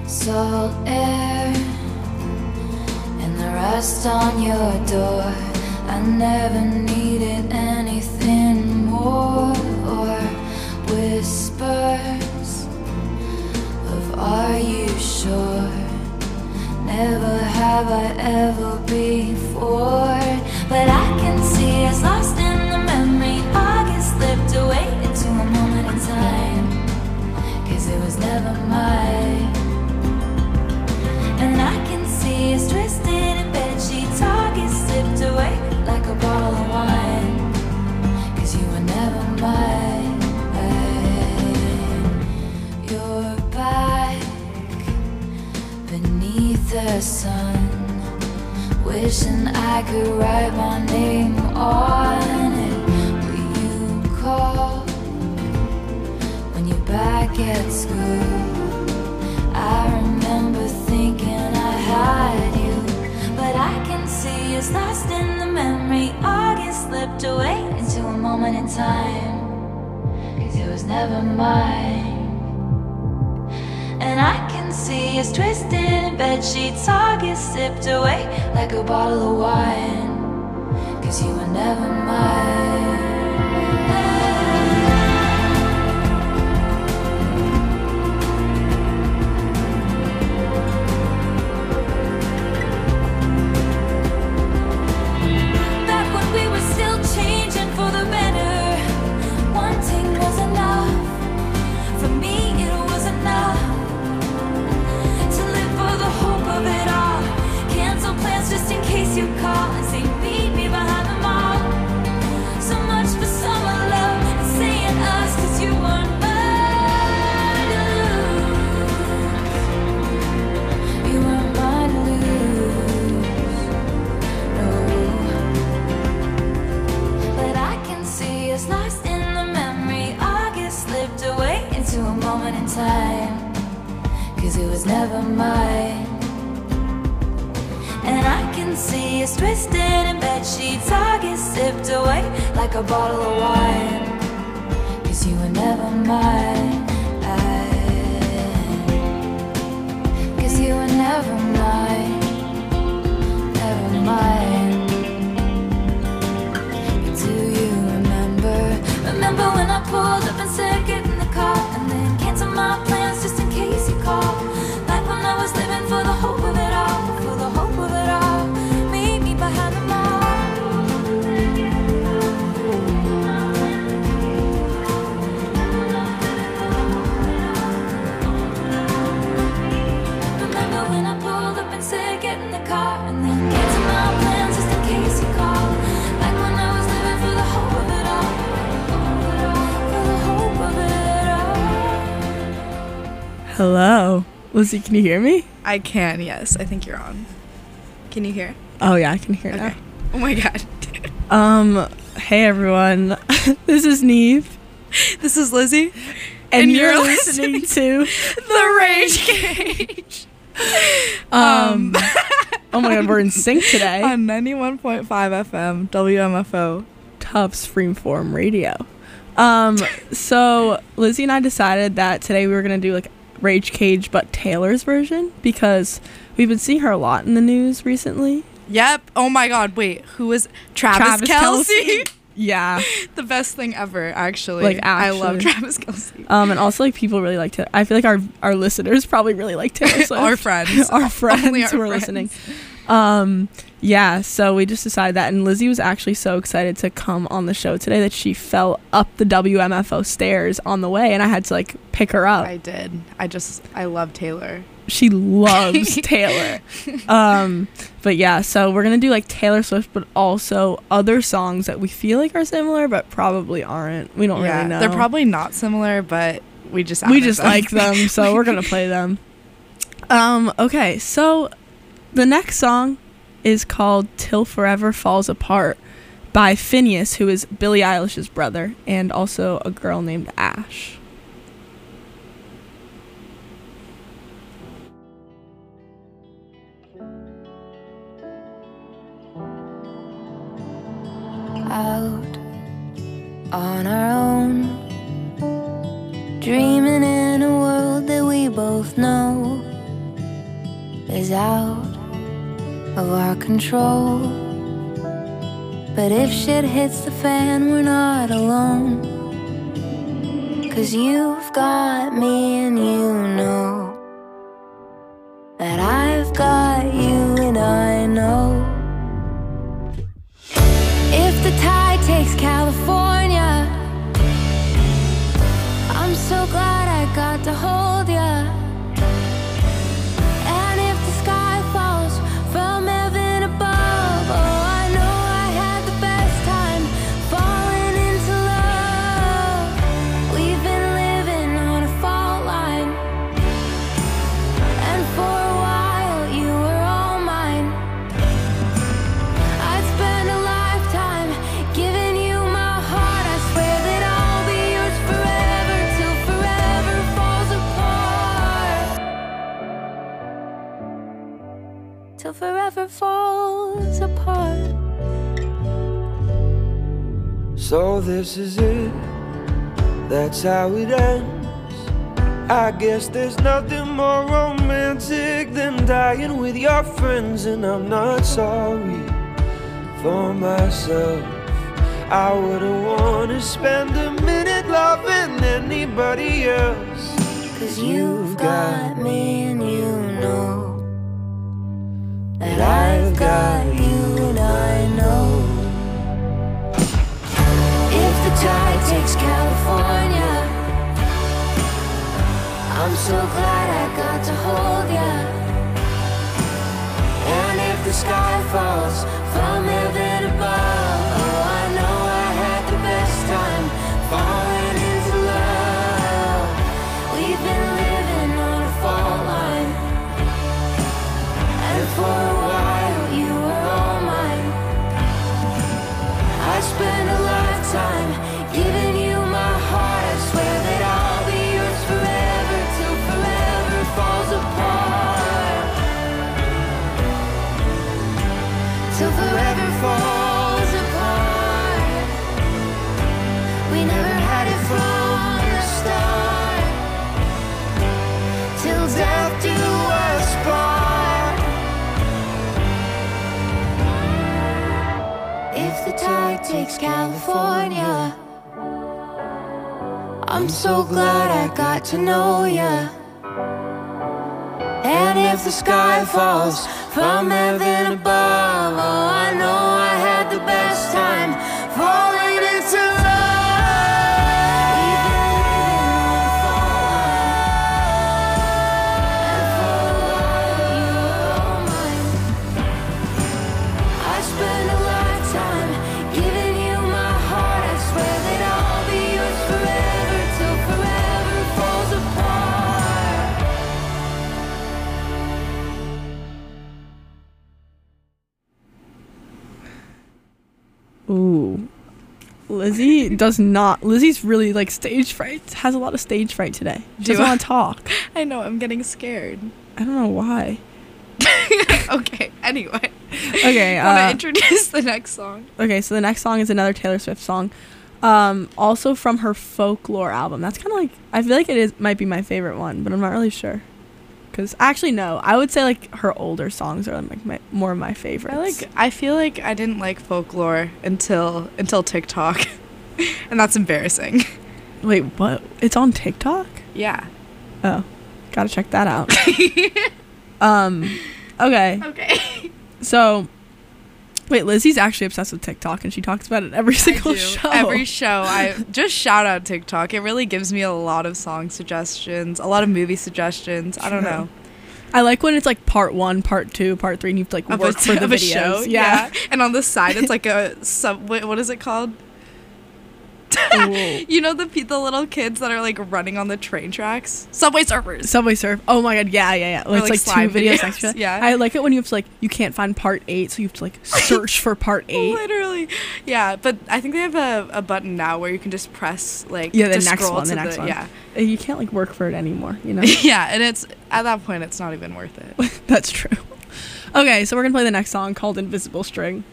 salt air and the rust on your door. I never needed anything more, or whispers of are you sure? Never have I ever before. But I can see us lost in the memory. August slipped away into a moment in time, 'cause it was never mine. And I can see us twisted in bedsheets. August slipped away like a bottle of wine, 'cause you were never mine. You're back beneath the sun, wishing I could write my name on it. Will you call when you're back at school? I remember thinking I had you, but I can see us lost in the memory. August slipped away into a moment in time, 'cause it was never mine. And I can see us twisted in bedsheets. August sipped away like a bottle of wine, 'cause you were never mine. Back when we were still changing for the better, one thing was enough. For me it was enough to live for the hope of it all. Cancel plans just in case you call and say meet me behind the mall. So much for summer love and saying us, 'cause you weren't mine to lose. You weren't mine to lose, no. But I can see us lost in the memory. August slipped away into a moment in time, 'cause it was never mine. And I can see us twisted in bedsheets. August sipped away like a bottle of wine, 'cause you were never mine. 'Cause you were never mine, never mine. But do you remember? Remember when I pulled up and said get in the car, and then cancel my plans just in case you call? Like when I was living for the hope of it all, for the hope of it all. Meet me behind the mall. Remember when I pulled up and said get in the car, and then cancel my plans just in case you call? Like when I was living for the hope of it all, for the hope of it all. Hello. Lizzie, can you hear me? I can, yes. I think you're on. Can you hear? Oh, yeah, I can hear Okay. Oh my god. now. Hey, everyone. This is Neve. This is Lizzie. And you're listening to The Rage Cage. Oh my god, we're in sync today. On 91.5 FM, WMFO. Tufts Freeform Radio. So Lizzie and I decided that today we were going to do like Rage Cage, but Taylor's version, because we've been seeing her a lot in the news recently. Yep. Oh my god, wait. Who is Travis Kelce? Yeah. The best thing ever, actually. Like, I love actually. Travis Kelce. And also like people really like Taylor. I feel like our listeners probably really like Taylor Swift. Our friends. Our friends Only our who are friends. listening. Yeah, so we just decided that, and Lizzie was actually so excited to come on the show today that she fell up the WMFO stairs on the way, and I had to like pick her up. I did. I love Taylor. She loves Taylor. But yeah, so we're gonna do like Taylor Swift, but also other songs that we feel like are similar but probably aren't. We don't really know. They're probably not similar, but we just like them, so we're gonna play them. Okay, so the next song is called Till Forever Falls Apart by Phineas, who is Billie Eilish's brother, and also a girl named Ash. Out on our own, dreaming in a world that we both know is out of our control. But if shit hits the fan, we're not alone. 'Cause you've got me and you know that I've got you and I know. If the tide takes California, I'm so glad I got to hold ya. And if the sky falls from heaven above, oh, I know I had the best time falling into love. We've been living on a fault line, and for a while you were all mine. I'd spend a lifetime giving you my heart. I swear that I'll be yours forever till forever falls apart. Till forever falls apart. So this is it, that's how it ends. I guess there's nothing more romantic than dying with your friends. And I'm not sorry for myself. I wouldn't wanna spend a minute loving anybody else. 'Cause you've got me and you know that I've got you and I know. If the tide takes California, I'm so glad I got to hold ya. And if the sky falls from heaven above, oh, I know I had the best time falling into love. We've been living on a fault line, and for a while you were all mine. I spent a lifetime giving you my heart. I swear that I'll be yours forever till forever falls apart. Till forever falls apart. We never had it from the start. Till death do us part. If the tide takes California, I'm so glad I got to know ya. And if the sky falls from heaven above, oh, I know I had the best time falling into love. We've been living on a fault line, and for a while you were all mine. I spent a lifetime giving you my heart. I swear that I'll be yours forever till forever falls apart. Ooh. Lizzie's really like stage fright, has a lot of stage fright today. She doesn't want to talk. I know, I'm getting scared. I don't know why. Okay, anyway. Okay, Want to introduce the next song? Okay, so the next song is another Taylor Swift song. Also from her Folklore album. That's kind of like, I feel like might be my favorite one, but I'm not really sure. Because actually, no, I would say like her older songs are like more of my favorites. I feel like I didn't like Folklore until TikTok, and that's embarrassing. Wait, what? It's on TikTok? Yeah. Oh, gotta check that out. Okay. Okay. So, wait, Lizzie's actually obsessed with TikTok, and she talks about it every single show. Every show. I just shout out TikTok. It really gives me a lot of song suggestions, a lot of movie suggestions. I don't know. I like when it's like part 1, part 2, part 3, and you have to like work for the videos. Show. Yeah. And on the side, it's like a what is it called? You know the little kids that are like running on the train tracks? Subway Surfers. Subway Surf. Oh my god, yeah. Well, it's like 2 videos extra. Yeah. I like it when you have to like, you can't find part 8, so you have to like search for part 8. Literally. Yeah, but I think they have a button now where you can just press like the next one. Yeah. You can't like work for it anymore, you know? Yeah, and it's at that point it's not even worth it. That's true. Okay, so we're gonna play the next song called Invisible String.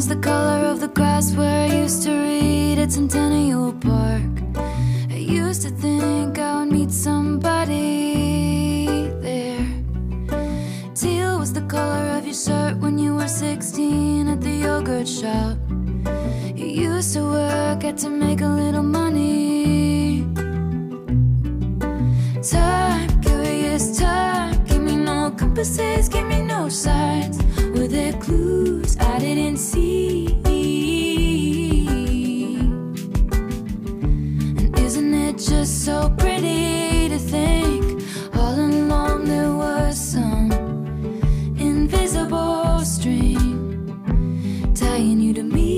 was the color of the grass where I used to read at Centennial Park. I used to think I would meet somebody there. Teal was the color of your shirt when you were 16 at the yogurt shop. You used to work at to make a little money. Time, curious time, give me no compasses, give me no signs. Were there clues I didn't see? And isn't it just so pretty to think all along there was some invisible string tying you to me?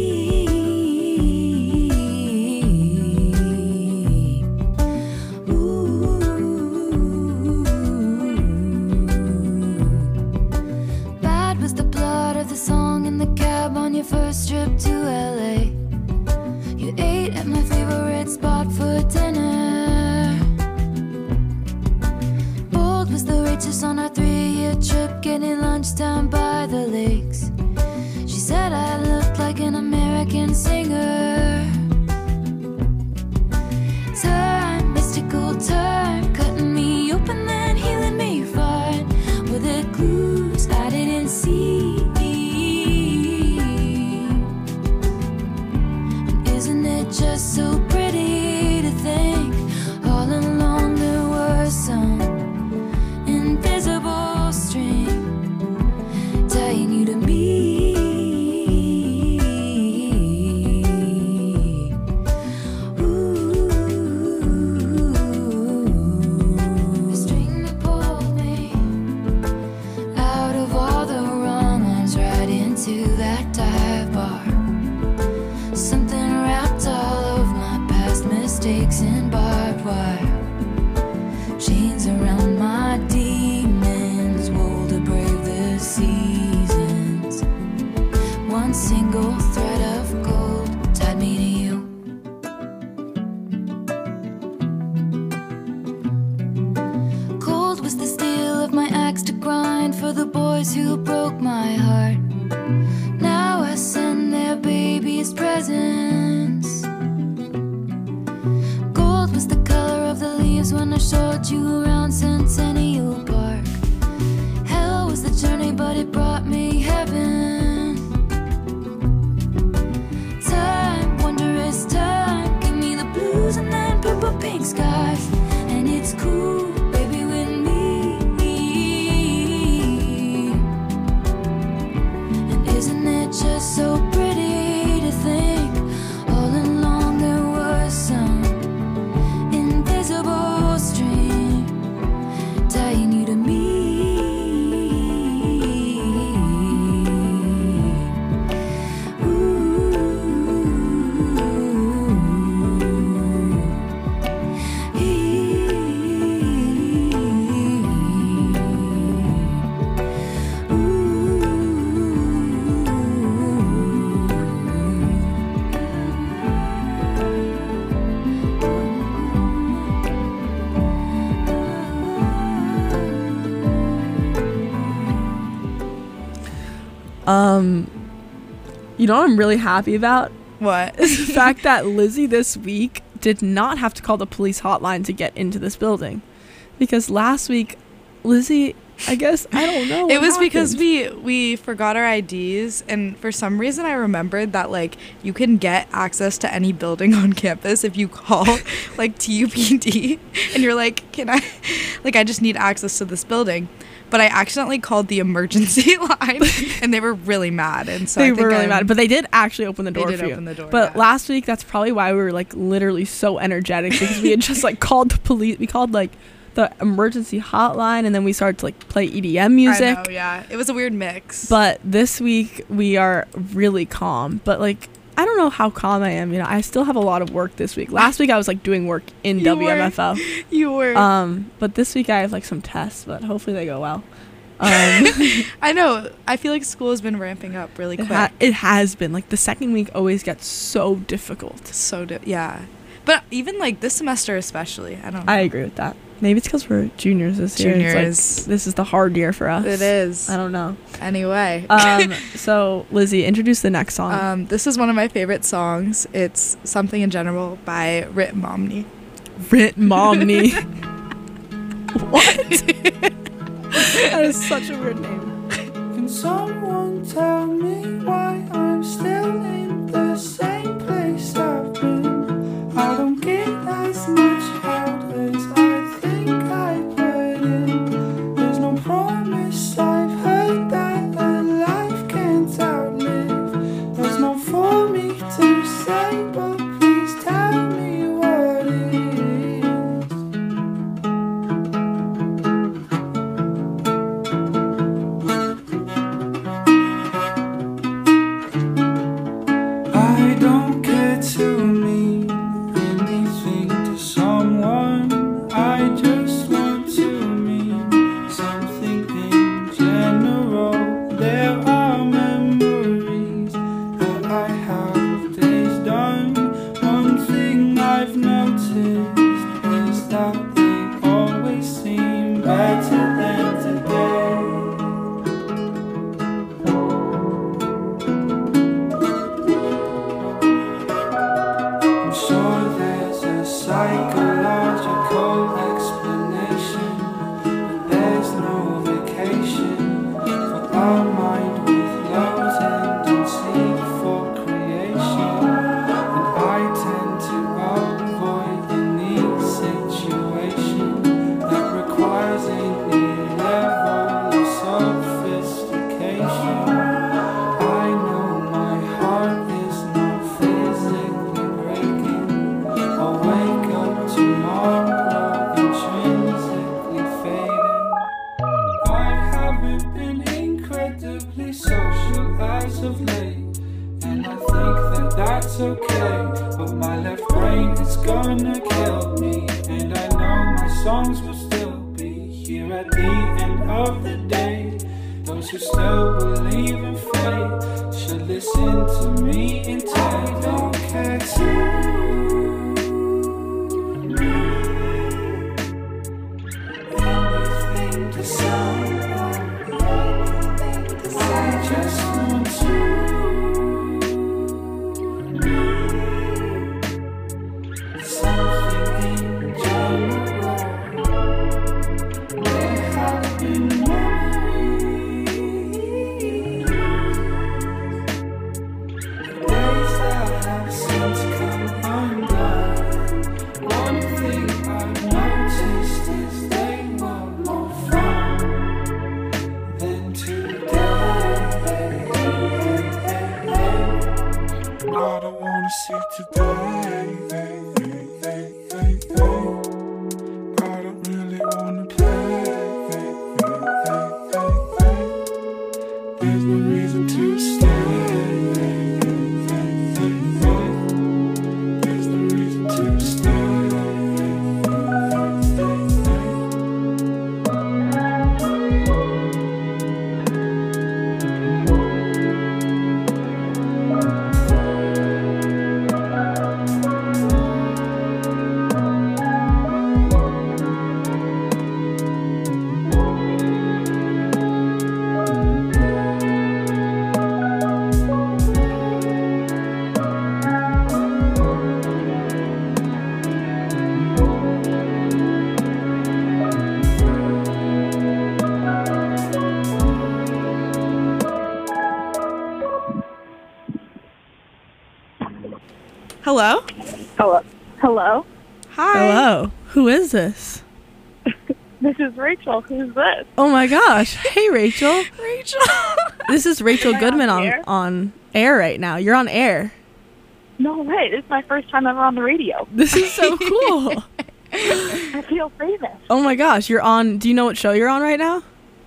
Your first trip to LA, you ate at my favorite spot for dinner. Bold was the waitress on our 3-year trip, getting lunch down by the lakes. She said I looked like an American singer. Time, mystical time, cutting me open then healing me fine. Were there clues I didn't see? Just so pretty to think all along there was some invisible string tying you to me. Ooh, the string that pulled me out of all the wrong ones right into that dive bar. Something wrapped all of my past mistakes in barbed wire. Chains around my demons, wool to brave the seasons. One single thread of gold tied me to you. Cold was the steel of my axe to grind for the boys who broke my heart. Now I send their babies presents. Gold was the color of the leaves when I showed you around Centennial Park. Hell was the journey, but it brought me heaven. Time, wondrous time, give me the blues and then purple pink skies. And it's cool, baby, with me. And isn't it just so pretty to think all along there was some invisible string tying you to me. You know what I'm really happy about? What? Is the fact that Lizzie this week did not have to call the police hotline to get into this building. Because last week, Lizzie, I guess, I don't know. It was because we forgot our IDs, and for some reason I remembered that, like, you can get access to any building on campus if you call, like, TUPD, and you're like, can I, like, I just need access to this building. But I accidentally called the emergency line, and they were really mad. And so they were really mad, but they did actually open the door They did for you. open the door, But yeah. last week, that's probably why we were like literally so energetic, because we had just like called the police. We called like the emergency hotline, and then we started to like play EDM music. I know, yeah. It was a weird mix. But this week we are really calm. But like, I don't know how calm I am. You know, I still have a lot of work this week. Last week I was like doing work in WMFO. You were. But this week I have like some tests, but hopefully they go well. I know. I feel like school has been ramping up really quick. It has been. Like the second week always gets so difficult. Yeah. But even like this semester especially, I don't know. I agree with that. Maybe it's because we're juniors this year. It's Juniors. like, this is the hard year for us. It is. I don't know. Anyway. So, Lizzie, introduce the next song. This is one of my favorite songs. It's Something in General by Rit Momney. Rit Momney. What? That is such a weird name. Can someone tell me why I'm still in the same place I've been? I don't get as much help as I think I put in. There's no promise, I've heard that a life can't outlive. There's no for me to say, but please tell me what it is. I don't care to mean anything to someone. I just want to mean something in general. There are memories that I have of days done. One thing I've noticed is that they always seem better than today. I'm sure there's a psychological explanation, but there's no vacation for our mind with low tendency for creation. And I tend to avoid any situation that requires any level of sophistication. I know my heart is not physically breaking. I'll wake up tomorrow intrinsically fading. I haven't been incredibly social as of late, and I think that that's okay. But my left brain is gonna kill me, and I know my songs will still be here at the end of the day. Those who still believe in fate should listen to me and I don't care anything to someone. I just want something in general. There have been memories, days that have since come undone. One thing I've noticed is they were more fun than today. I don't wanna see today. I don't really wanna play. There's no reason to stay. There's no reason to stay. Hello? Hello. Hi. Hello. Who is this? This is Rachel. Who's this? Oh my gosh. Hey, Rachel. Rachel. This is Rachel Am I Goodman on air? on air right now. You're on air. No way. This is my first time ever on the radio. This is so cool. I feel famous. Oh my gosh. You're on. Do you know what show you're on right now?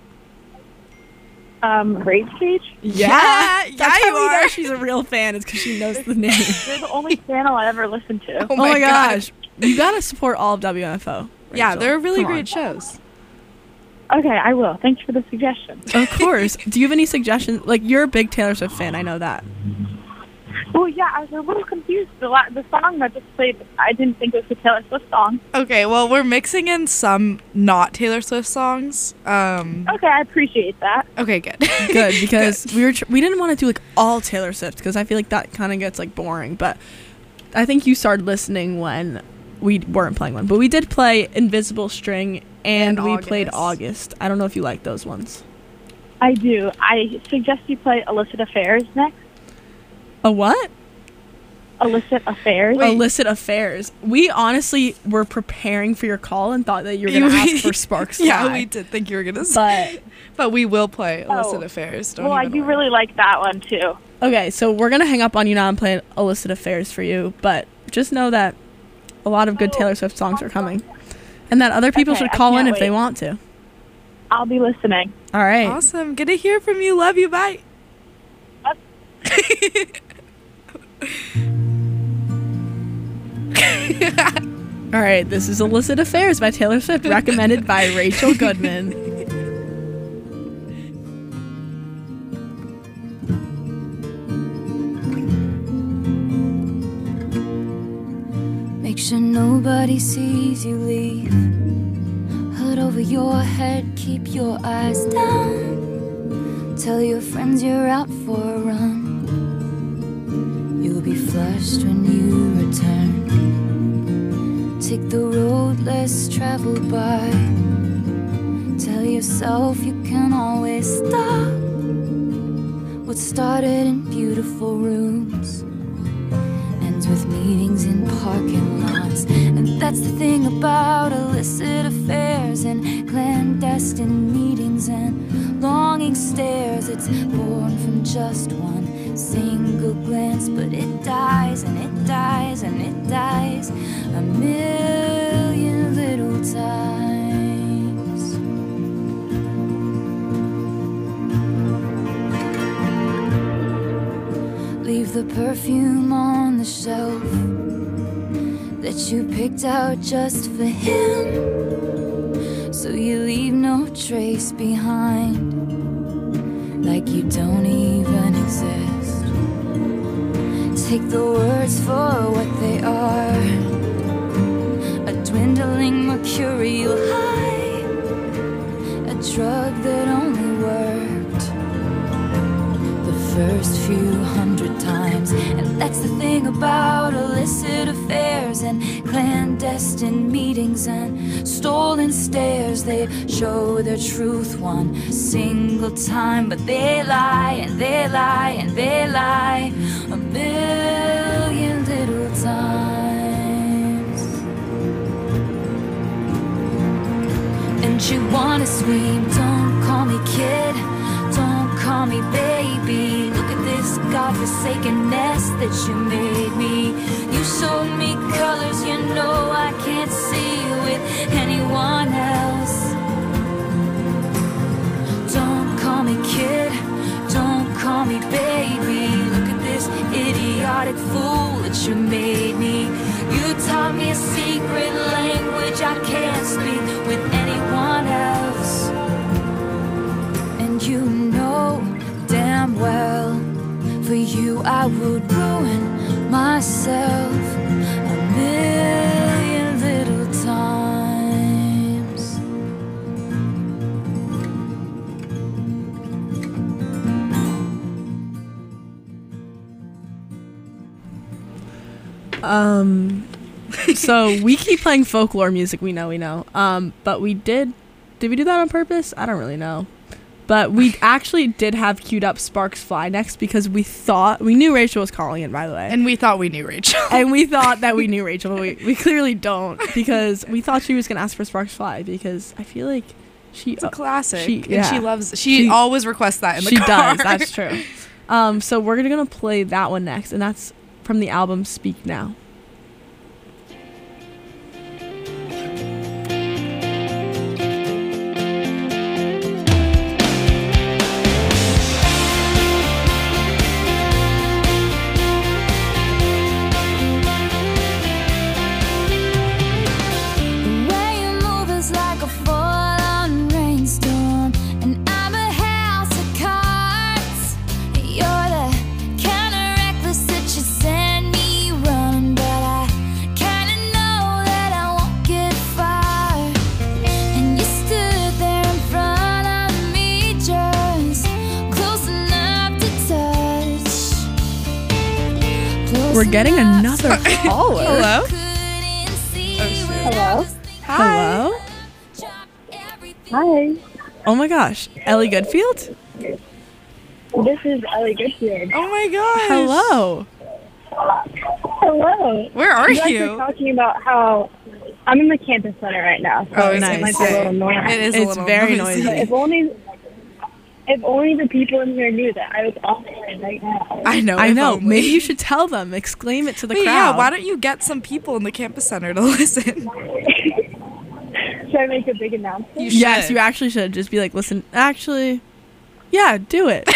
Rage Cage? Yeah. Yeah, That's you how we know are. she's a real fan. It's because she knows the name. They're the only channel I ever listened to. Oh my gosh. You gotta support all of WMFO. Yeah, Rachel. they're really Come on. great shows. Okay, I will. Thanks for the suggestion. Of course. Do you have any suggestions? Like, you're a big Taylor Swift fan. I know that. Oh, yeah, I was a little confused. The song that just played, I didn't think it was a Taylor Swift song. Okay, well, we're mixing in some not Taylor Swift songs. Okay, I appreciate that. Okay, good. Good, because we didn't want to do like all Taylor Swift because I feel like that kind of gets like boring. But I think you started listening when we weren't playing one. But we did play Invisible String and we played August. I don't know if you like those ones. I do. I suggest you play Illicit Affairs next. A what? Illicit Affairs. Illicit Affairs. We honestly were preparing for your call and thought that you were going to ask for Sparks Fly. Yeah, we did think you were going to say. But we will play Illicit Affairs. Well, I do really like that one, too. Okay, so we're going to hang up on you now and play Illicit Affairs for you. But just know that a lot of good Taylor Swift songs are coming. And that other people should call in if they want to. I'll be listening. All right. Awesome. Good to hear from you. Love you. Bye. All right, this is Illicit Affairs by Taylor Swift, recommended by Rachel Goodman. Make sure nobody sees you leave. Hood over your head, keep your eyes down. Tell your friends you're out for a run. You'll be flushed when you return. Take the road less traveled by. Tell yourself you can always stop. What started in beautiful rooms ends with meetings in parking lots. And that's the thing about illicit affairs and clandestine meetings and longing stares. It's born from just one single glance, but it dies and it dies and it dies a million little times. Leave the perfume on the shelf that you picked out just for him, so you leave no trace behind, like you don't even exist. Take the words for what they are, a dwindling mercurial high, a drug that only worked the first few hundred times. And that's the thing about illicit affairs and clandestine meetings and stolen stares. They show their truth one single time, but they lie and they lie and they lie a million little times. And you wanna scream, don't call me kid, don't call me baby. Look at this godforsaken nest that you made me. You showed me colors you know I can't see with anyone else. Don't call me kid, don't call me baby. Look at this idiotic fool that you made me. You taught me a secret language I can't speak with anyone else. And you know damn well, for you I would ruin myself a million little times. So we keep playing folklore music, we know. But did we do that on purpose? I don't really know. But we actually did have queued up Sparks Fly next because we knew Rachel was calling in, by the way. And we thought we knew Rachel. And we thought that we knew Rachel, but we clearly don't, because we thought she was going to ask for Sparks Fly because I feel like it's a classic. She she always requests that in the car. She does, that's true. So we're going to play that one next, and that's from the album Speak Now. You're the kind of reckless that you We're getting another caller. Hello? Hello. Hello? Hi. Oh my gosh. Ellie Goodfield? This is Ellie Goodfield. Oh my gosh. Hello. Hello. Where are You guys were you? talking about how I'm in the campus center right now. So Oh, it nice. might be a little noisy. It is a It's little very noisy. noisy. If only the people in here knew that I was off air right now. I know. I if know. only. Maybe you should tell them. Exclaim it to the Wait, crowd. yeah, why don't you get some people in the campus center to listen? Should I make a big announcement? You Yes, should. you actually should. Just be like, listen, actually, yeah, do it.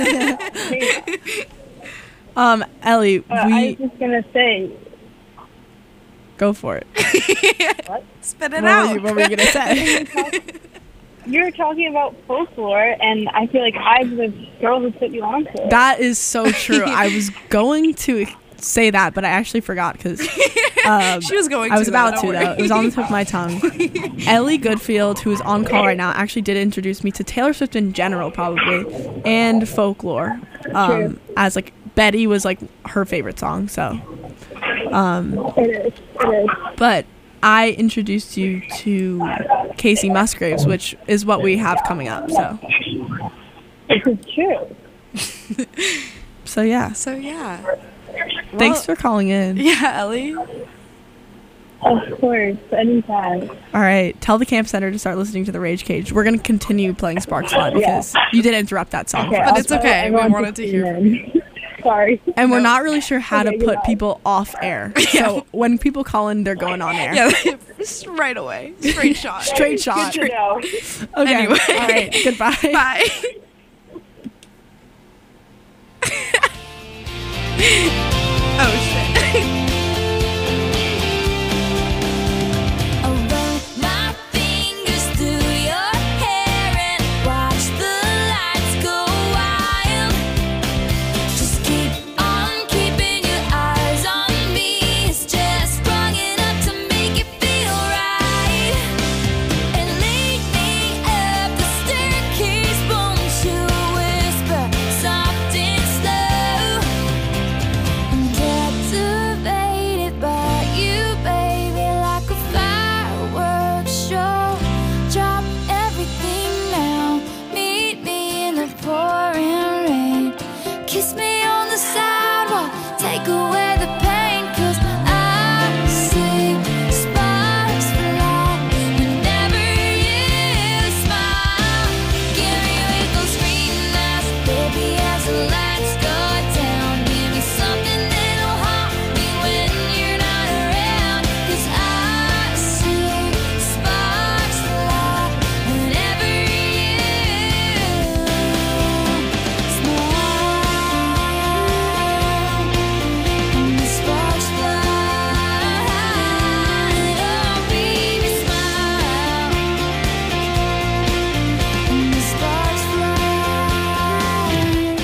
Ellie, I we was just gonna say, go for it. Spit it What out. were you gonna say? you were talking about folklore, and I feel like I'm the girl who put you on to it. That is so true. I was going to say that, but I actually forgot because She was going I was to, about though, to don't though. It was on the tip of my tongue. Ellie Goodfield, who is on call right now, actually did introduce me to Taylor Swift in general, probably, and folklore. As like Betty was like her favorite song, so. It is. But I introduced you to Casey Musgraves, which is what we have coming up. So This is true. yeah. So, yeah. Thanks for calling in. Yeah, Ellie. Of course, anytime. All right, tell the camp center to start listening to the Rage Cage. We're gonna continue playing Sparks Flood because you did interrupt that song. Okay, for But us. it's okay. We everyone wanted to tune hear in. Sorry. And we're not really sure how Okay, to put goodbye. people off air. So when people call in, they're going on air. Yeah, just right away. Straight shot. Straight shot. Good to know. Okay. Anyway. All right. Goodbye. Bye. Oh, shit. Run my fingers through your hair and watch the lights go wild. Just keep on keeping your eyes on me. It's just strong enough to make it feel right. And lead me up the staircase, won't you whisper soft and slow? I'm captivated by you, baby, like a fireworks show. Drop everything now, meet me in the pouring rain. Kiss me on the sidewalk, take away the pain, 'cause I see sparks fly whenever you smile. Give me with those green eyes, baby, as the lights go down. Give me something that'll haunt me when you're not around. 'Cause I see sparks fly whenever you smile. And the sparks fly. Oh, baby, smile. And the sparks fly.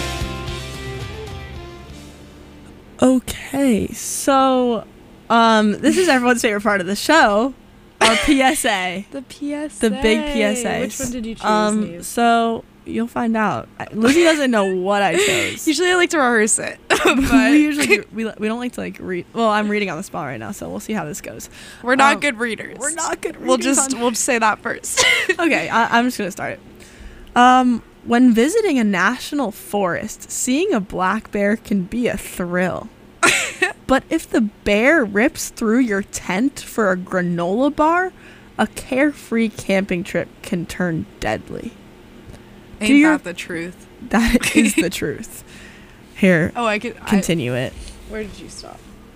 Okay. So, this is everyone's favorite part of the show, our PSA. The PSA. The big PSA. Which one did you choose, Neve? So you'll find out. Lizzie doesn't know what I chose. Usually I like to rehearse it. we But usually we don't like to like read. Well, I'm reading on the spot right now, so we'll see how this goes. we're not good readers. We're not good. We'll readers just on- we'll say that first. Okay, I'm just gonna start it. When visiting a national forest, seeing a black bear can be a thrill. But if the bear rips through your tent for a granola bar, a carefree camping trip can turn deadly. Ain't Do your- that the truth? That is the truth. Here, Oh, I could continue it. Where did you stop?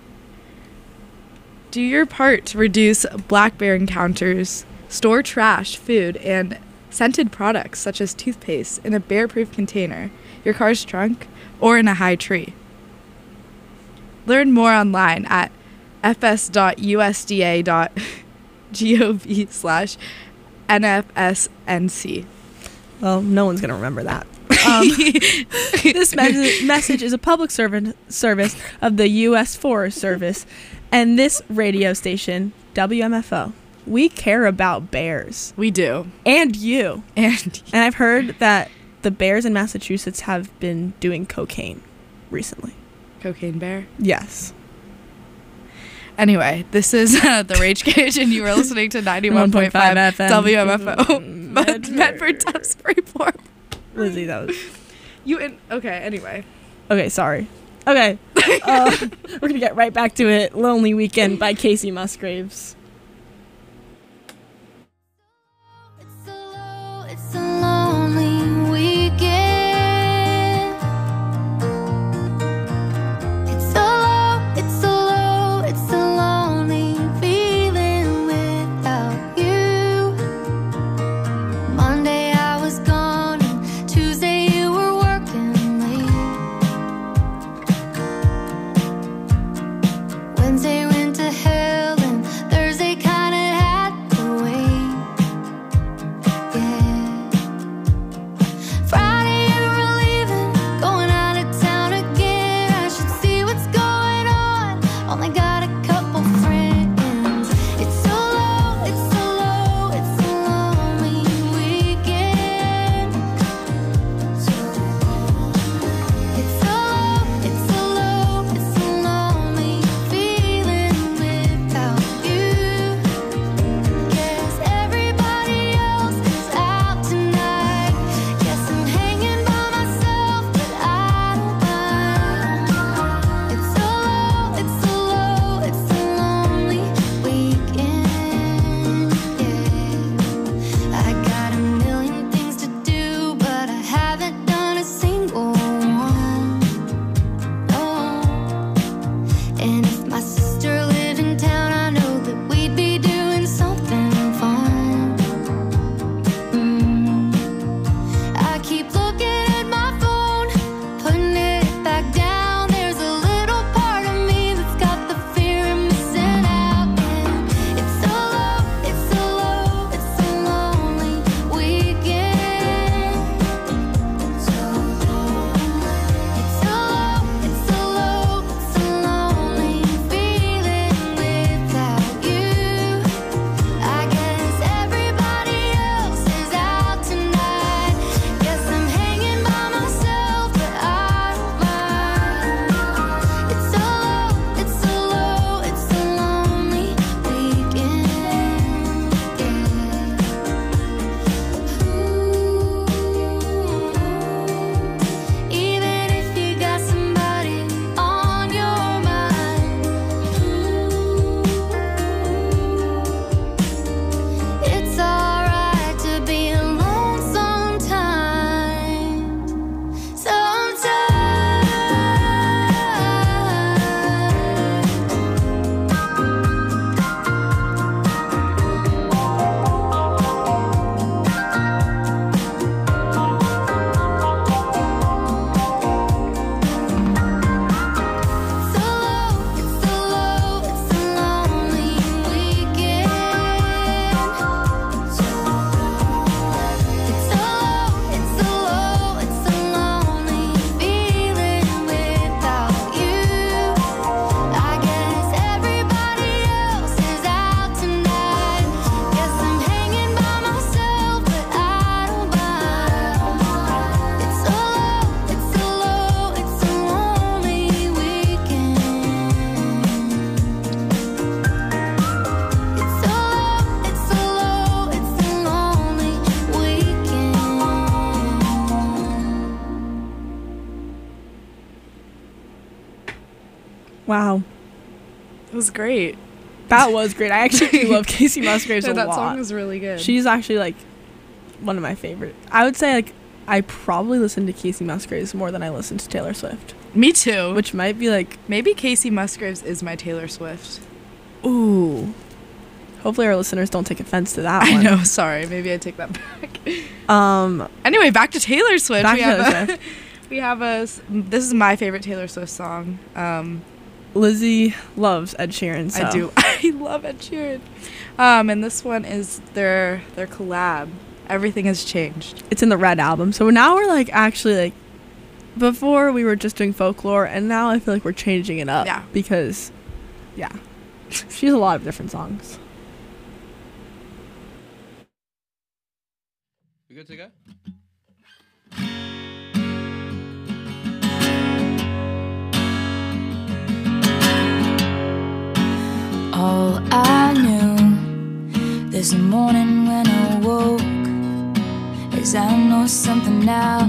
Do your part to reduce black bear encounters. Store trash, food, and scented products such as toothpaste in a bear-proof container, your car's trunk, or in a high tree. Learn more online at fs.usda.gov/NFSNC. Well, no one's gonna remember that. This message is a public service of the U.S. Forest Service and this radio station, WMFO. We care about bears We do. and you. And And I've heard that the bears in Massachusetts have been doing cocaine recently. Cocaine Bear. Yes. Anyway, this is the Rage Cage, and you are listening to 91.5 FM. WMFO. Medford Tufts Freeport. Lizzie, that was... Okay, anyway. Okay, sorry. Okay. We're going to get right back to it. Lonely Weekend by Casey Musgraves. It's a lonely weekend. It's a lonely feeling without you. Monday I was gone and Tuesday you were working late. Wednesday went to hell and Thursday kinda had to wait. Yeah. Friday and we're leaving, going out of town again. I should see what's going on. Only got a couple friends. It's so low, it's so low, it's a lonely weekend. It's so low, it's so low, it's a lonely feeling without you. Guess everybody else is out tonight. Guess I'm hanging by myself, but I don't mind. It's so low, it's so low, it's a lonely weekend. Yeah. I got a million things to do, but I haven't done a single one. No. And if my sister lived in town, I know that we'd be doing something fun. I keep looking at my phone, putting it back down. There's a little part of me that's got the fear of missing out. And it's so low, it's so low, it's a lonely weekend. It's so low, it's so low, it's so low, it's a lonely feeling without you. I guess everybody else is out tonight. Guess I'm hanging by myself, but I don't mind. It's so low, it's so low, it's a lonely weekend. Even if you got somebody on your mind, it's alright to be alone sometimes. Sometimes. So low, it's so low, it's a lonely weekend. It's so low, it's so low, it's a lonely feeling without you. I guess everybody else is out tonight. Guess I'm hanging by myself, but I don't mind. It's so low, it's so low, it's a lonely weekend. It's so low, it's so low, it's a lonely weekend. Wow. It was great. That was great. I actually do love Casey Musgraves Yeah, a that lot. song was really good. She's actually like one of my favorite. I would say like I probably listen to Casey Musgraves more than I listen to Taylor Swift, Me too. which might be like, Maybe Casey Musgraves is my Taylor Swift. ooh. Hopefully our listeners don't take offense to that I one. know. Sorry. Maybe I take that back. Um, Anyway, back to Taylor Swift. Back to Taylor Swift. We have this is my favorite Taylor Swift song. Lizzie loves Ed Sheeran. So. I do. I love Ed Sheeran. And this one is their collab. Everything Has Changed. It's in the Red album. So now we're like actually like, before we were just doing folklore, and now I feel like we're changing it up. Yeah. Because, yeah, she has a lot of different songs. We good to go? know something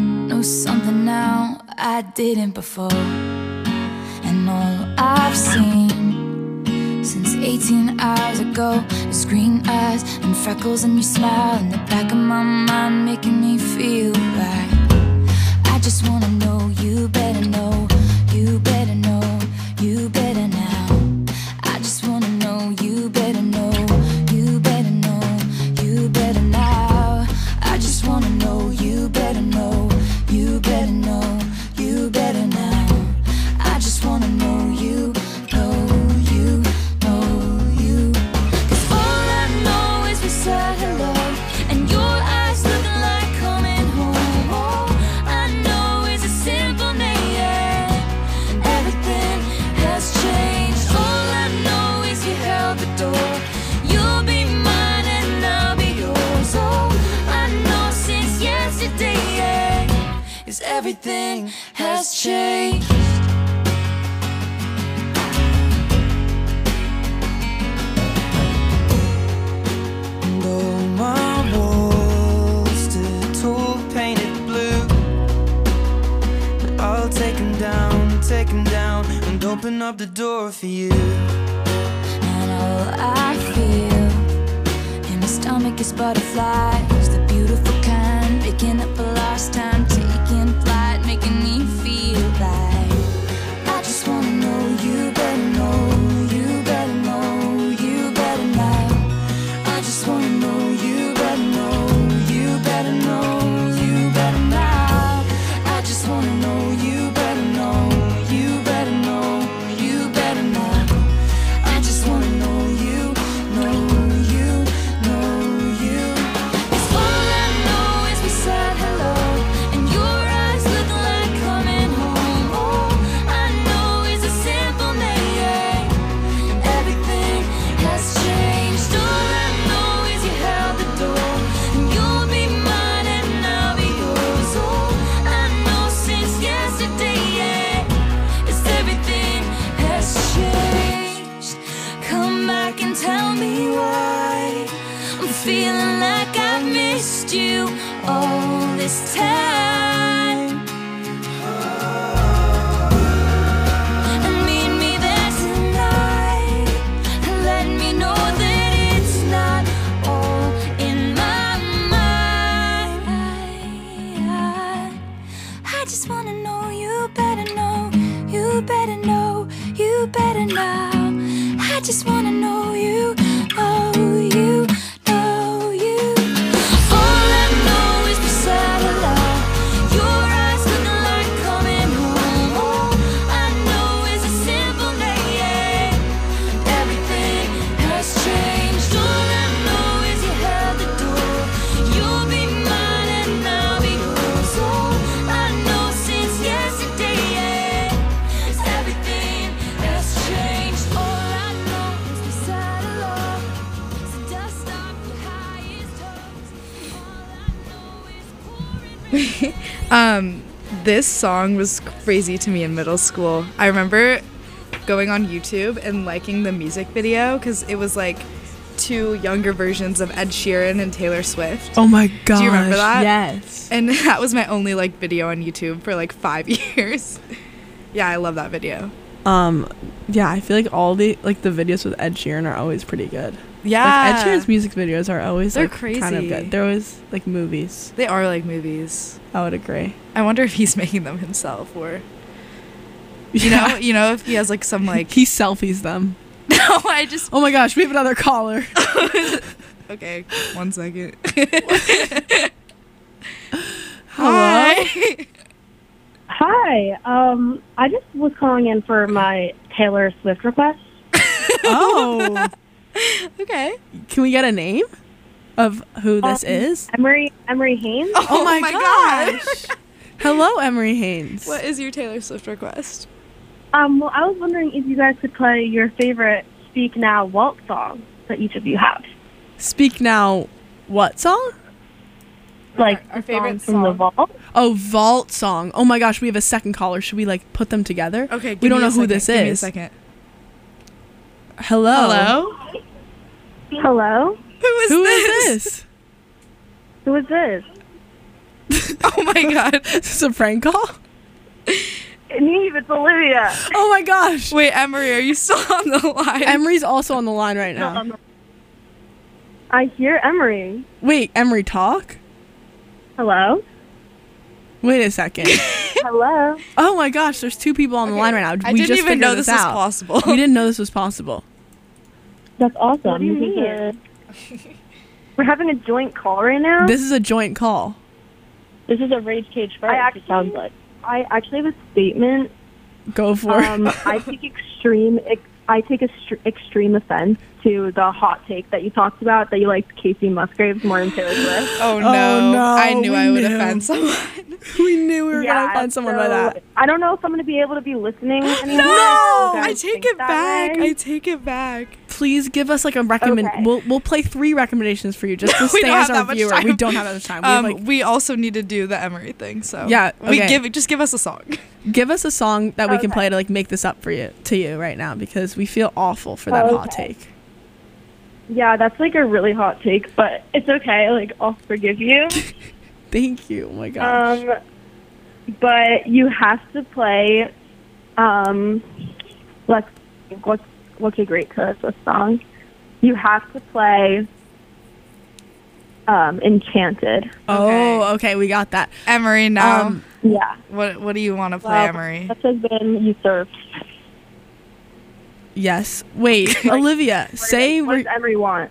now I didn't before. And all I've seen since 18 hours ago is green eyes and freckles and your smile in the back of my mind, making me feel right. I just wanna know you better know, you better know, you better now. I just wanna know you better know, you better know, you better now. I just wanna know you better know, you better know, you better now. I just wanna know you, know you, know you. 'Cause all I know is we said hello, and your eyes looking like coming home. All I know is a simple name. Everything has changed. All I know is you held the door. You'll be mine and I'll be yours. All I know since yesterday is everything has changed. And all my walls still tall, painted blue, but I'll take them down, and open up the door for you. And all I feel in my stomach is butterflies, the beautiful kind, picking up a lost time, taking flight, making me feel like I just wanna know you better know, you better know, you better now. I just wanna know you better know, you better know, you better now. I just wanna know you better know, you better know, you better now. I just wanna know you, know you, know you. 'Cause all I know is we said hello, and your eyes look like coming home. All I know is a simple name. Everything has changed. All I know is you held the door, and you'll be mine and I'll be yours. All I know since yesterday is everything has changed. Come back and tell me why I'm feeling like I've missed you all this time. And meet me there tonight, and let me know that it's not all in my mind. I just wanna know you better know, you better know, you better now. I just wanna know you, know you, know you. All I know is beside a lie. Your eyes looking like coming home. All I know is a simple name. Everything has changed. All I know is you held the door. You'll be mine and I'll be yours. All I know since yesterday is everything has changed. All I know is beside a love. So dust off your highest hopes. All I know is pouring. This song was crazy to me in middle school. I remember going on YouTube and liking the music video because it was like two younger versions of Ed Sheeran and Taylor Swift. Oh my gosh. Do you remember that? Yes. And that was my only like video on YouTube for like 5 years. Yeah, I love that video. Yeah, I feel like all the videos with Ed Sheeran are always pretty good. Yeah. Like, Ed Sheeran's music videos are always They're like kind of crazy. good. They're always like movies. They are like movies. I would agree. I wonder if he's making them himself or you know if he has like some like He selfies them. No, I just Oh my gosh, we have another caller. Okay, 1 second. Hello? Hi. Hi. I just was calling in for my Taylor Swift request. Oh. Okay. Can we get a name of who this is? Emery Haynes. Oh my gosh. Hello, Emery Haynes. What is your Taylor Swift request? Well, I was wondering if you guys could play your favorite Speak Now waltz song that each of you have. Speak Now what song? Like Our the favorite song from the vault. Oh, Vault song. Oh my gosh, we have a second caller. Should we like put them together? Okay, We don't know who this Give me a is. second. Hello. Hello? Who is Who this? is this? Who is this? Oh my god. Is this a prank call? Neve, it's Olivia. Oh my gosh. Wait, Emery, are you still on the line? Emery's also on the line right now. I hear Emery. Wait, Emery, talk? Hello? Wait a second. Hello? Oh my gosh, there's two people on the line right now. I We didn't just even know figured this was out. possible. We didn't know this was possible. That's awesome. What do you mean? We're having a joint call right now? This is a joint call. This is a Rage Cage first, it sounds like. I actually have a statement. Go for it. I take extreme offense to the hot take that you talked about, that you liked Casey Musgraves more than Taylor Swift. Oh no. no, I knew we I would knew. offend someone. We knew we were gonna find someone by that. I don't know if I'm gonna be able to be listening anymore. No! You I guys take think it that back. way? I take it back. Please give us like a recommend. Okay. We'll play 3 recommendations for you just to We stay don't as have our that much viewer. time. We don't have that much time. We have, like, We also need to do the Emery thing, so Yeah, okay. just give us a song. give us a song that we can Okay. play to like make this up for you right now because we feel awful for that hot Okay. take. Yeah, that's like a really hot take, but it's okay. Like, I'll forgive you. Thank you. Oh my gosh. But you have to play. Let's think. What's a great Taylor Swift song? You have to play. Enchanted. Oh, okay, we got that. Emery, now Yeah. what do you want to play, Well, Emery? that has been usurped. Yes. Wait, Olivia, say What we're does Emery want?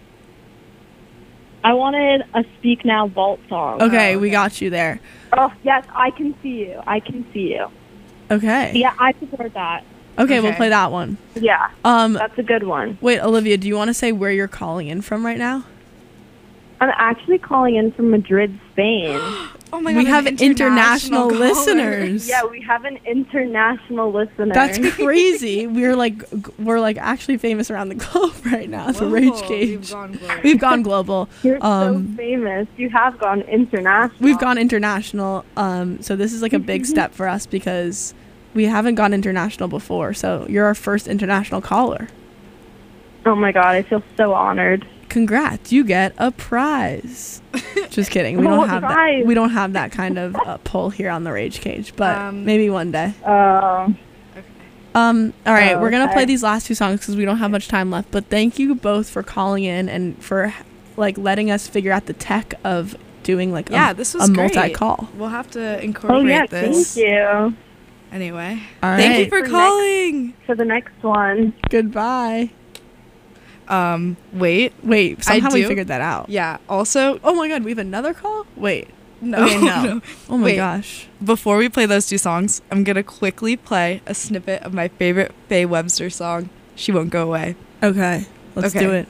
I wanted a Speak Now Vault song. okay. We got you there. Oh, yes, I can see you. I can see you. Okay. Yeah, I support that. Okay, we'll Okay. play that one. Yeah, Um, that's a good one. wait, Olivia, do you want to say where you're calling in from right now? I'm actually calling in from Madrid, Spain. Oh my god, We an have international caller. listeners. Yeah, we have an international listener. That's crazy. We're like actually famous around the globe right now. The Rage Whoa, Cage. We've gone global. We've gone global. You're so Um, famous. You have gone international. We've gone international. So this is like a big step for us because we haven't gone international before. So you're our first international caller. Oh my god, I feel so honored. Congrats, you get a prize. Just kidding. We don't What have prize? that. We don't have that kind of pull here on the Rage Cage, but maybe one day. Oh. All right, we're gonna okay. play these last 2 songs because we don't have much time left. But thank you both for calling in and for like letting us figure out the tech of doing like this a was great. multi-call. We'll have to Oh incorporate yeah, this. thank you. Anyway, All right. thank you for For calling. For the next one. Goodbye. Wait. Wait, somehow we do? figured that out. Yeah. Also, Oh my god, we have another call? Wait. no. Okay, no. Oh my Wait. gosh. Before we play those 2 songs, I'm gonna quickly play a snippet of my favorite Faye Webster song, "She Won't Go Away." Okay, let's Okay. do it.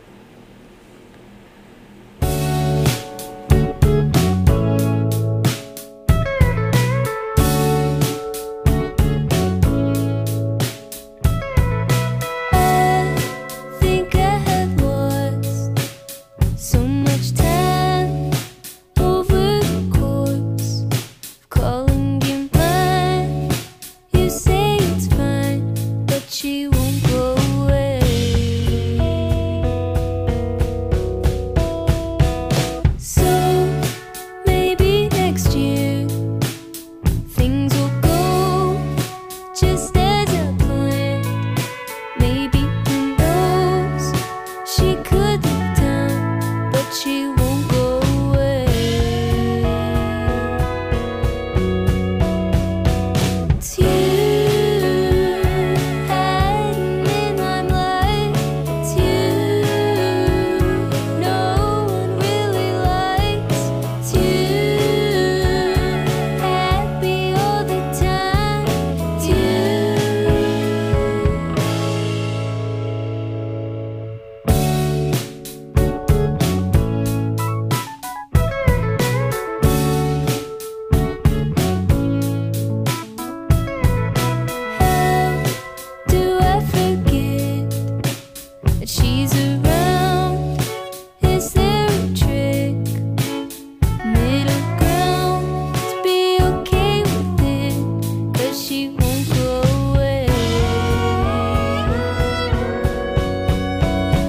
I think I have lost so much time over the course of calling you mine. You say it's fine, but she won't go away. So maybe next year things will go just as I planned. Maybe, who knows, she could leave town, but she won't go away. It's you hiding in my mind. It's you no one really likes. It's you happy all the time. It's you. How do I forget that she's around? Is there a trick, middle ground to be okay with it? 'Cause she won't go away.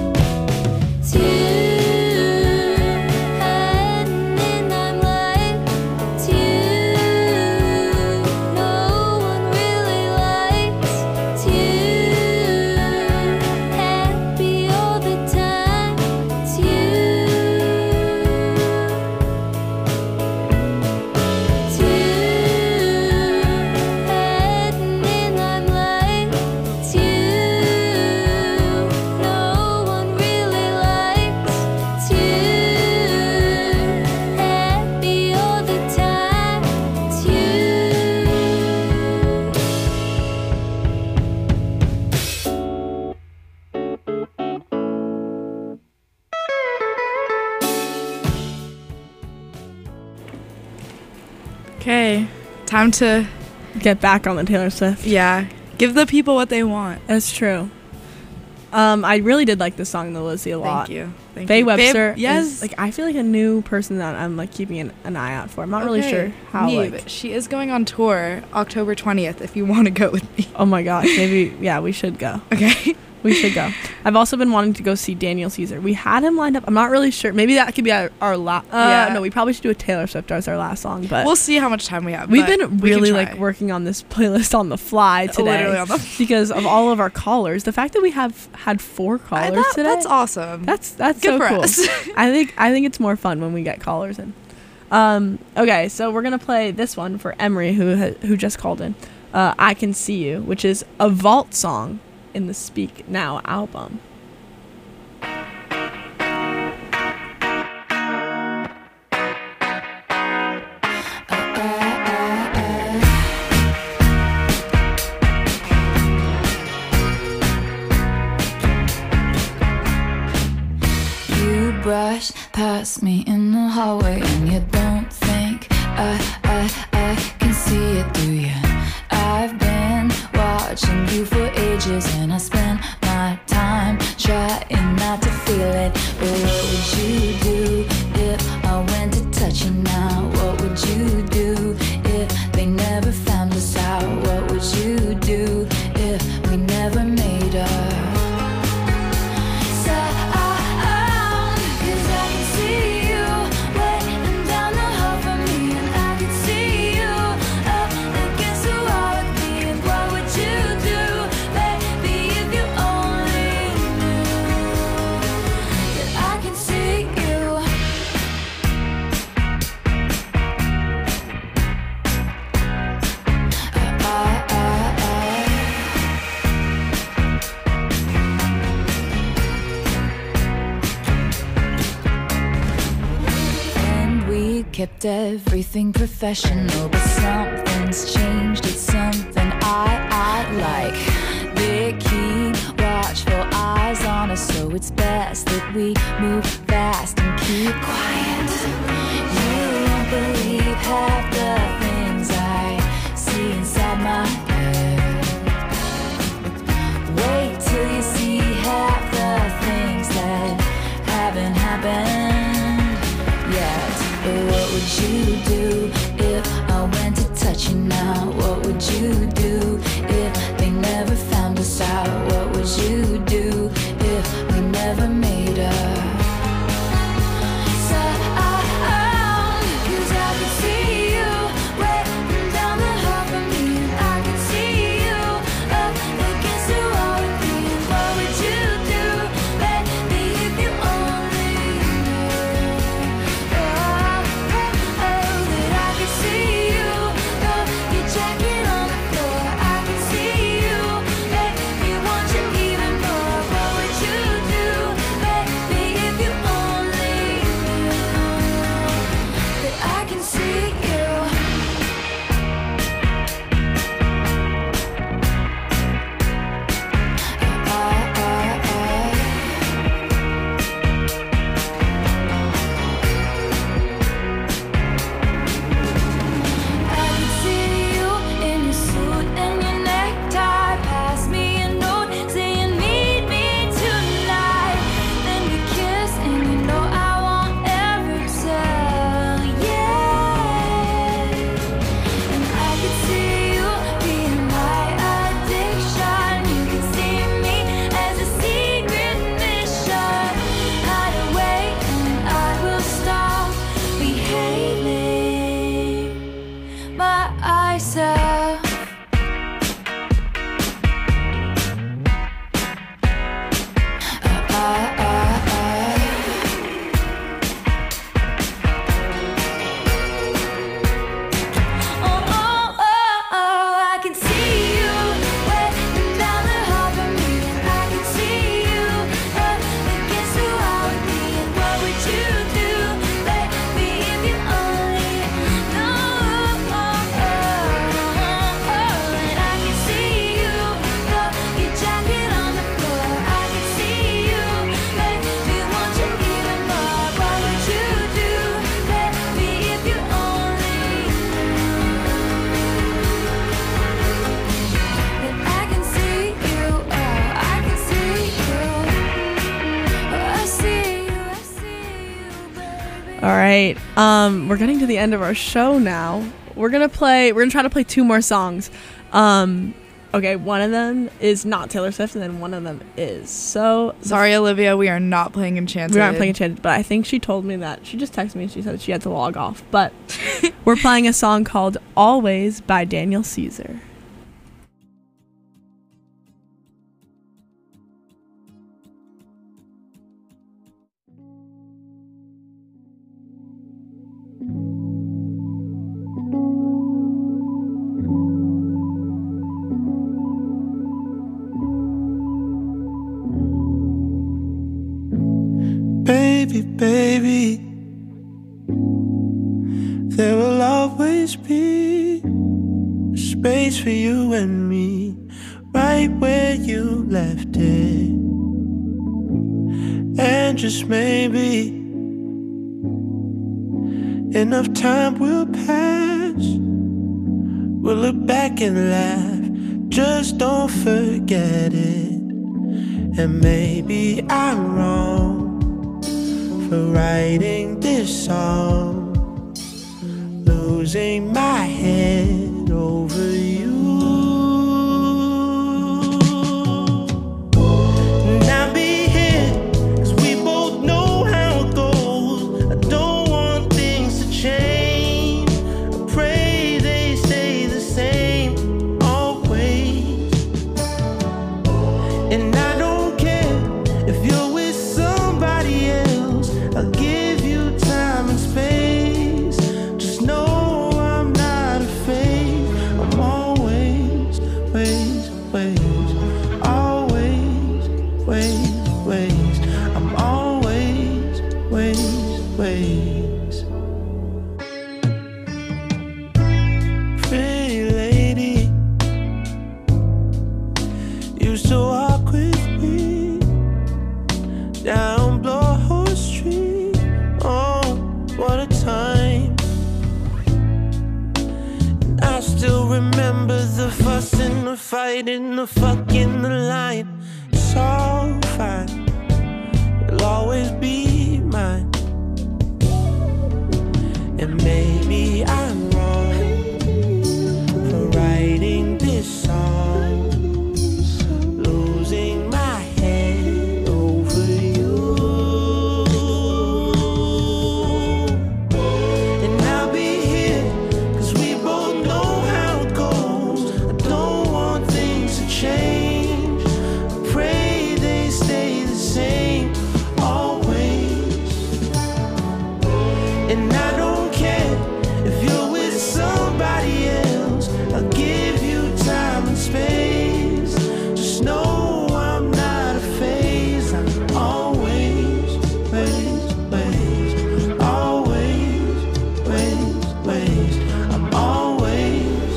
It's you hiding in my mind. Okay, time to, Get back on the Taylor Swift. yeah, give the people what they want. That's true. I really did like this song, The Lizzie, a lot. Thank you. Thank Faye you. Webster Yes. is, like, I feel like a new person that I'm, like, keeping an eye out for. I'm not really Okay. sure how, Neve, like, she is going on tour October 20th if you want to go with me. oh my gosh, maybe, yeah, we should go. Okay. We should go. I've also been wanting to go see Daniel Caesar. We had him lined up. I'm not really sure. Maybe that could be our last. Yeah. No, we probably should do a Taylor Swift as our last song. But We'll see how much time we have. we've but been we can really try. like working on this playlist on the fly today. Literally on the because of all of our callers. The fact that we have had 4 callers today. That's awesome. That's good so for cool. us. I think it's more fun when we get callers in. Okay, so we're gonna play this one for Emery who just called in. I Can See You, which is a vault song in the Speak Now album. You brush past me in the hallway and you don't think I can see it, do you? I've been watching you for ages and I spend my time trying not to feel it. But what would you do if I went to touch you now? What would you do if they never found us out? What would you do if we never made up? Kept everything professional, but something's changed. It's something I like. They keep watchful eyes on us, so it's best that we move fast and keep quiet. You won't believe half the things I see inside my head. Wait till you see half the things that haven't happened yet. What would you do if I went to touch you now? What would you do if they never found us out? What would you do if we never made up? All right. We're getting to the end of our show now. We're gonna try to play 2 more songs. Okay, one of them is not Taylor Swift, and then one of them is. So Sorry, Olivia, we are not playing Enchanted. we aren't playing Enchanted, but I think she told me that. She just texted me and she said she had to log off. But we're playing a song called Always by Daniel Caesar. Baby, baby, there will always be a space for you and me, right where you left it. And just maybe enough time will pass. We'll look back and laugh, just don't forget it. And maybe I'm wrong for writing this song, losing my head over you. And I'll be here, 'cause we both know how it goes. I don't want things to change. I pray they stay the same always. And I don't care if you're with somebody else, I'll give you time and space. Just know I'm not afraid. I'm always, always, I'm always, always. Pretty lady, used to walk with me down Blowhole Street. Oh, what a time. And I still remember the fuss and the fight and the fucking the line. It's all fine, you'll always be mine. And maybe I'm wrong for writing this song, losing my head over you. And I'll be here, 'cause we both know how it goes. I don't want things to change. I pray they stay the same always. And I don't care if you're with somebody else, I'll give you time and space. Just know I'm not a phase. I'm always, always. I'm always,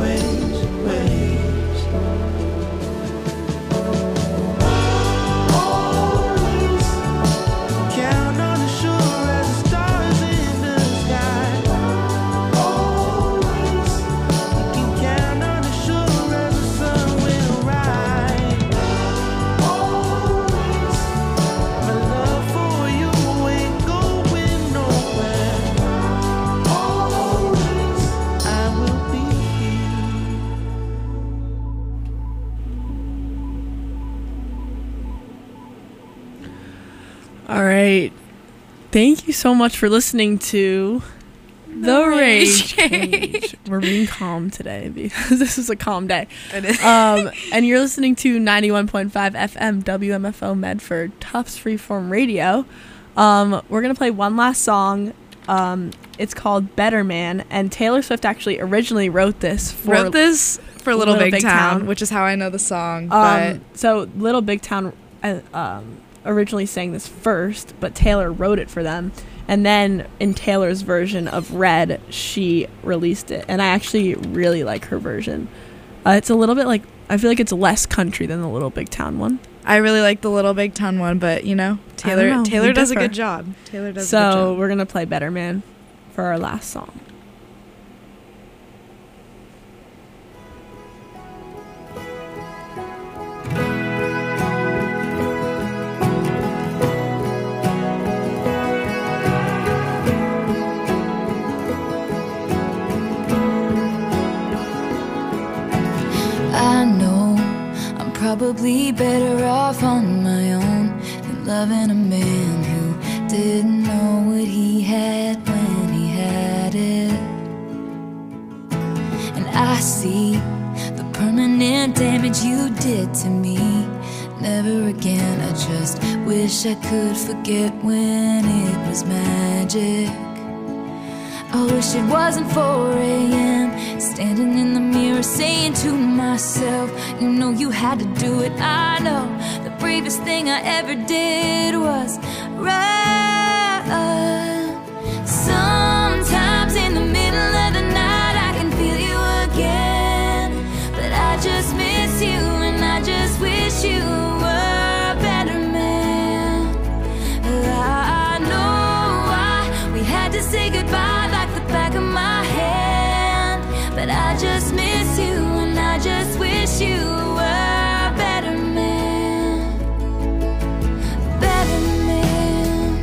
always. Count on the shore as the stars in the sky. Always. You can count on the shore as the sun will rise. Always. My love for you ain't going nowhere. Always. I will be here. All right. Thank you so much for listening to The Rage Cage. We're being calm today because this is a calm day. It is. And you're listening to 91.5 FM WMFO Medford, Tufts Freeform Radio. We're going to play one last song. It's called Better Man, and Taylor Swift actually originally wrote this for Little Big Town, which is how I know the song. So Little Big Town originally sang this first, but Taylor wrote it for them, and then in Taylor's version of Red, she released it, and I actually really like her version. It's a little bit like, I feel like it's less country than the Little Big Town one. I really like the Little Big Town one, but you know, Taylor We does a differ. good job. Taylor does a good So job. we're gonna play Better Man for our last song. I know I'm probably better off on my own than loving a man who didn't know what he had when he had it. And I see the permanent damage you did to me. Never again, I just wish I could forget when it was magic. I wish it wasn't 4 a.m. standing in the mirror saying to myself, you know you had to do it. I know the bravest thing I ever did was run. Sometimes in the middle of the night I can feel you again, but I just miss you and I just wish you were a better man. I know we had to say goodbye like the back of my hand, but I just miss you and I just wish you were a better man. Better man.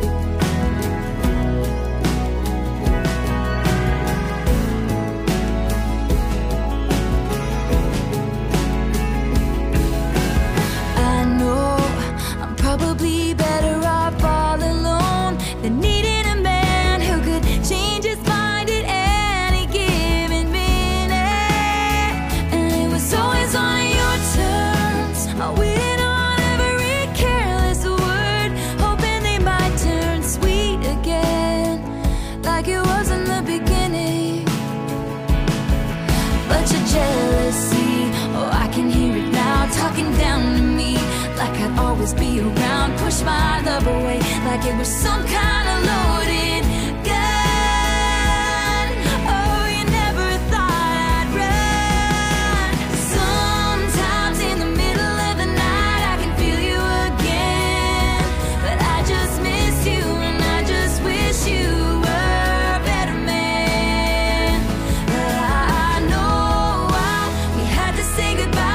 I know I'm probably better off all alone than needing a man who could change his mind at any given minute. And it was always on your terms. We didn't want every careless word, hoping they might turn sweet again, like it was in the beginning. But your jealousy, oh, I can hear it now, talking down to me, like I'd always be around. Push my love away, like it was some kind of loaded gun. Oh, you never thought I'd run. Sometimes in the middle of the night I can feel you again, but I just miss you and I just wish you were a better man. I know we had to say goodbye